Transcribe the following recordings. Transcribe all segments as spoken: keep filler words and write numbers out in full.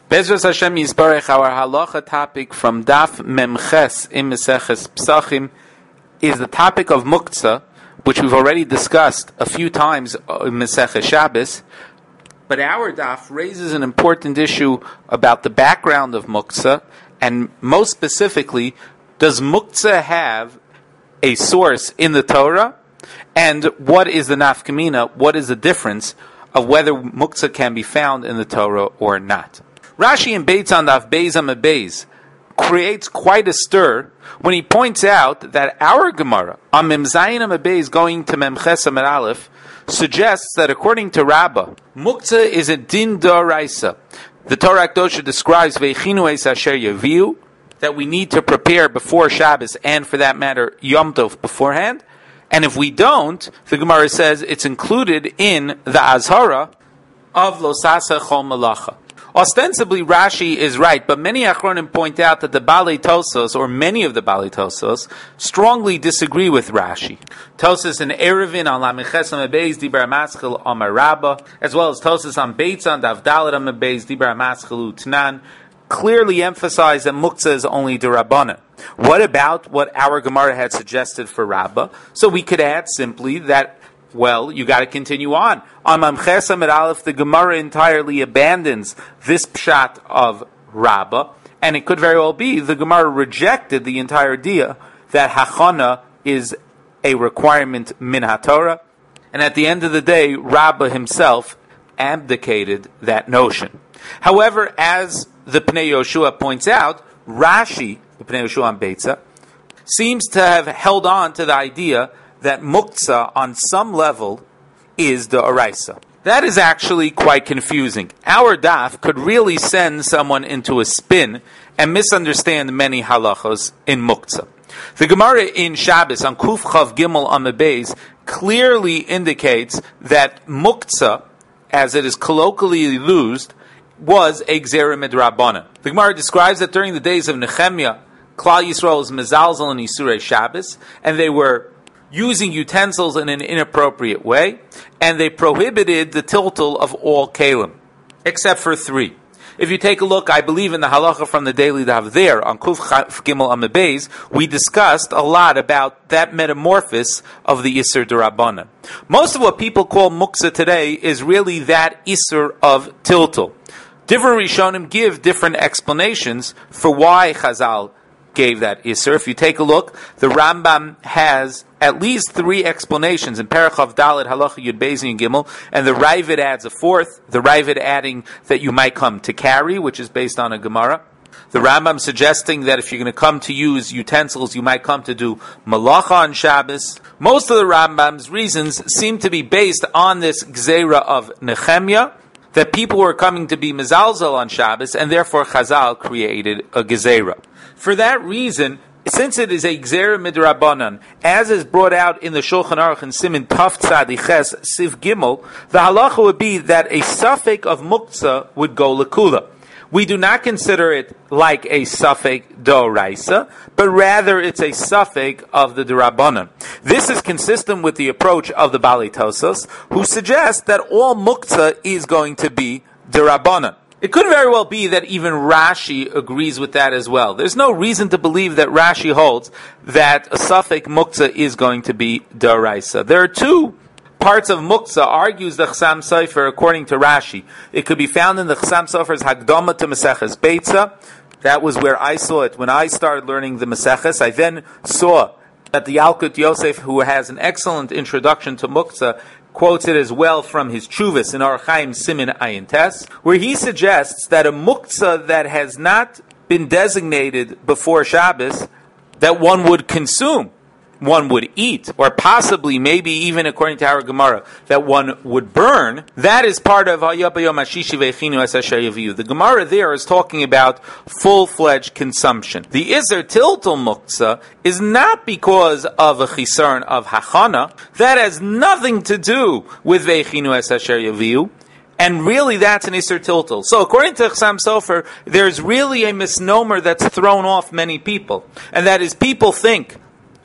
Bezras Hashem Yisbarech, our halacha topic from Daf Memches in Meseches Psachim is the topic of Muktzah, which we've already discussed a few times in Meseches Shabbos. But our Daf raises an important issue about the background of Muktzah, and most specifically, does Muktzah have a source in the Torah? And what is the nafkamina? What is the difference of whether Muktzah can be found in the Torah or not? Rashi in Beitz on Daf Beis Amud Beis creates quite a stir when he points out that our Gemara on Mem Zayin Amud Beis going to Mem Ches Amud Aleph suggests that according to Rabbah, Muktzah is a din d'oraisa. The Torah Kedosha describes Veichinu es asher yaviu, that we need to prepare before Shabbos and for that matter Yom Tov beforehand. And if we don't, the Gemara says it's included in the Azhara of Losasa Chol Malacha. Ostensibly, Rashi is right, but many Achronim point out that the Balei Tosos, or many of the Balei Tosos, strongly disagree with Rashi. Tosos in Erevin on Lamiches Amud Beis Dibar Maschil Amar Rabba, as well as Tosos on Beitzan Daf Dalet Amud Beis Dibar Maschil Utnan, clearly emphasize that Muktzah is only D'Rabbanan. What about what our Gemara had suggested for Rabbah? So we could add simply that, well, you got to continue on. On Mamches Amud Aleph, the Gemara entirely abandons this pshat of Rabbah, and it could very well be the Gemara rejected the entire idea that Hachana is a requirement min HaTorah, and at the end of the day, Rabbah himself abdicated that notion. However, as the Pnei Yoshua points out, Rashi, the Pnei Yoshua on Beitza, seems to have held on to the idea that Muktzah on some level is the Oraisa. That is actually quite confusing. Our daf could really send someone into a spin and misunderstand many halachos in Muktzah. The Gemara in Shabbos on Kuf Chav Gimel Amud Beis clearly indicates that Muktzah, as it is colloquially used, was a Gzera Midrabanan. The Gemara describes that during the days of Nehemiah, Klal Yisrael was mezalzel in Isurei Shabbos, and they were using utensils in an inappropriate way, and they prohibited the tiltal of all kalim, except for three. If you take a look, I believe in the halacha from the Daily Daf there, on Kuf Gimel Amud Beis, we discussed a lot about that metamorphosis of the Isur D'Rabbanan. Most of what people call Muktzah today is really that Isur of tiltal. Different Rishonim give different explanations for why Chazal gave that Isser. If you take a look, the Rambam has at least three explanations in Parachav Dalet Halacha Yud Beis and Gimel, and the Ravid adds a fourth, the Ravid adding that you might come to carry, which is based on a Gemara. The Rambam suggesting that if you're going to come to use utensils, you might come to do Malacha on Shabbos. Most of the Rambam's reasons seem to be based on this Gzeira of Nehemiah, that people were coming to be mezalzel on Shabbos, and therefore Chazal created a Gezerah. For that reason, since it is a Gzera Midrabanan, as is brought out in the Shulchan Aruch and Siman Taf Tzadiches Siv Gimel, the halacha would be that a suffix of Muktzah would go lekula. We do not consider it like a suffix d'oraisa, but rather it's a suffix of the d'Rabbanan. This is consistent with the approach of the Balei Tosos, who suggest that all Muktzah is going to be d'Rabbanan. It could very well be that even Rashi agrees with that as well. There's no reason to believe that Rashi holds that a suffix Muktzah is going to be d'oraisa. There are two parts of Muktzah, argues the Chassam Sofer, according to Rashi. It could be found in the Chassam Sofer's Hagdama to Maseches Beitza. That was where I saw it when I started learning the Maseches. I then saw that the Yalkut Yosef, who has an excellent introduction to Muktzah, quotes it as well from his Chuvas in Orach Chaim Simin Ayin Tes, where he suggests that a Muktzah that has not been designated before Shabbos, that one would consume, one would eat, or possibly, maybe even according to our Gemara, that one would burn, that is part of Hayah B'Yom HaShishi Veichinu Es Asher Yaviu. The Gemara there is talking about full-fledged consumption. The Izer Tiltal Muktzah is not because of a chisarn of Hachana. That has nothing to do with Veichinu Es Asher Yaviu. And really, that's an Isser Tiltal. So, according to Chassam Sofer, there's really a misnomer that's thrown off many people. And that is, people think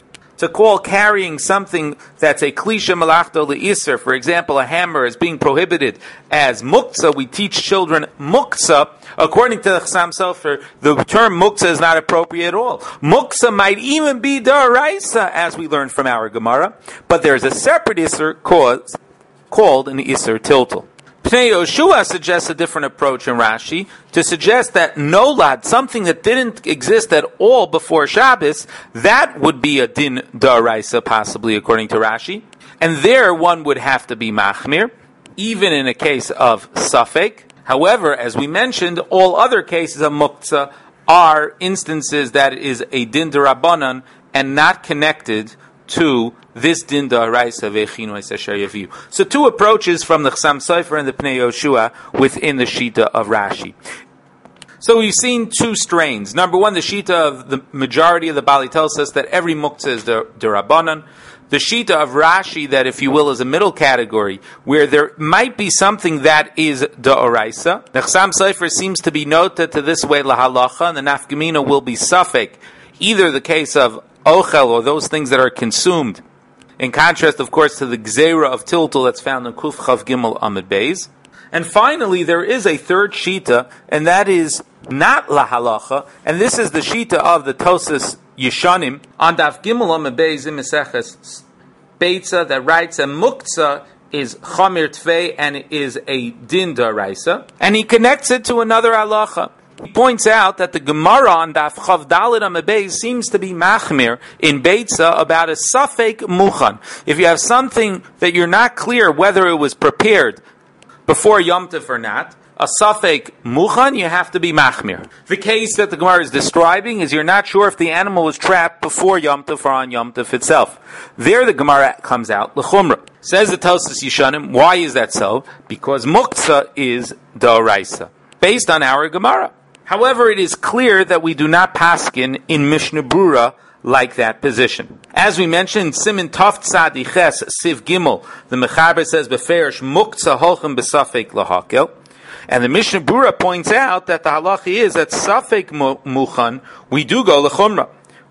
to call carrying something that's a klisha malachto le'iser, for example, a hammer, as being prohibited as muktzah, we teach children muktzah. According to the Chassam Sofer, the term muktzah is not appropriate at all. Muktzah might even be daraisa, as we learned from our Gemara, but there's a separate iser called, called an iser tiltal. Pnei Yoshua suggests a different approach in Rashi, to suggest that nolad, something that didn't exist at all before Shabbos, that would be a din daraisa, possibly, according to Rashi. And there one would have to be machmir, even in a case of safek. However, as we mentioned, all other cases of muktzah are instances that is a din derabanan and not connected to this din da'araisa ve'chinu es asher yaviu. So two approaches from the Chassam Sofer and the Pnei Yoshua within the Shita of Rashi. So we've seen two strains. Number one, the Shita of the majority of the Bali tells us that every muktzah is derabanan. The Shita of Rashi, that, if you will, is a middle category, where there might be something that is da'araisa. The Chassam Sofer seems to be noted to this way, lahalacha, and the nafkamina will be safek, either the case of ochel, or those things that are consumed, in contrast, of course, to the gzeira of tiltul that's found in Kuf Chav Gimel Amud Beis. And finally, there is a third Shita, and that is not lahalacha, and this is the Shita of the Tosas Yeshanim on Daf Gimel Amud Beis in Meseches Beitza, that writes a muktzah is chamir tvei and it is a din daraisa, and he connects it to another halacha. He points out that the Gemara on Daf Chav Daled Amud Beis seems to be machmir in Beitza about a safek muchan. If you have something that you're not clear whether it was prepared before Yom Tov or not, a safek muchan, you have to be machmir. The case that the Gemara is describing is you're not sure if the animal was trapped before Yom Tov or on Yom Tov itself. There the Gemara comes out l'chumra. Says the Tosas Yeshanim, why is that so? Because muktzah is da'araisa, based on our Gemara. However, it is clear that we do not paskin in Mishnah Brura like that position. As we mentioned, Simin Tov Tzadi Ches Siv Gimel, the Mechaber says beferish muktzah holchem besafek lahakel, and the Mishnah Brura points out that the halacha is that safek muchan we do go lechumra.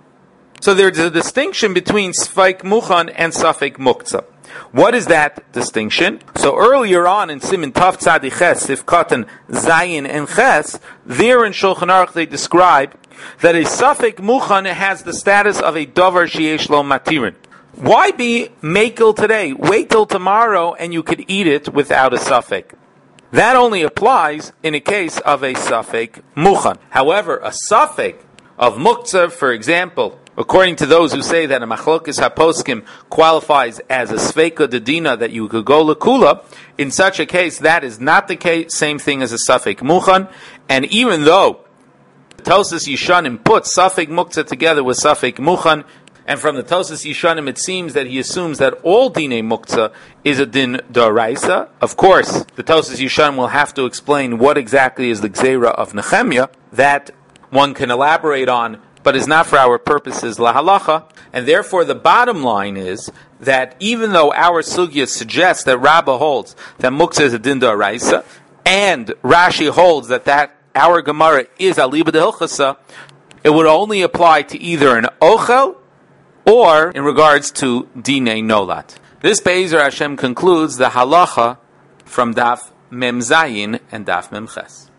So there's a distinction between safek muchan and safek muktzah. What is that distinction? So earlier on in Simin Tov Tzadi Ches, Sif Katan, Zayin, and Ches, there in Shulchan Aruch they describe that a safek muchan has the status of a davar sheyesh lo matirin. Why be makel today? Wait till tomorrow and you could eat it without a safek. That only applies in a case of a safek muchan. However, a safek of muktzah, for example, according to those who say that a machlokes haposkim qualifies as a sveika dedina, that you could go lekula, in such a case, that is not the case, same thing as a safek muchan. And even though Tosas Yeshanim put safek muktzah together with safek muchan, and from the Tosas Yeshanim it seems that he assumes that all dinei muktzah is a din daraisa. Of course, the Tosas Yeshanim will have to explain what exactly is the gzeira of Nehemiah, that one can elaborate on, but is not for our purposes lahalacha. And therefore the bottom line is that even though our sugya suggests that Rabbah holds that muktzah is a din daraisa, and Rashi holds that that our Gemara is aliba de hilchasa, it would only apply to either an ochel or in regards to dinei nolat. This Be'ezer Hashem concludes the halacha from Daf Mem Zayin and Daf Mem Ches.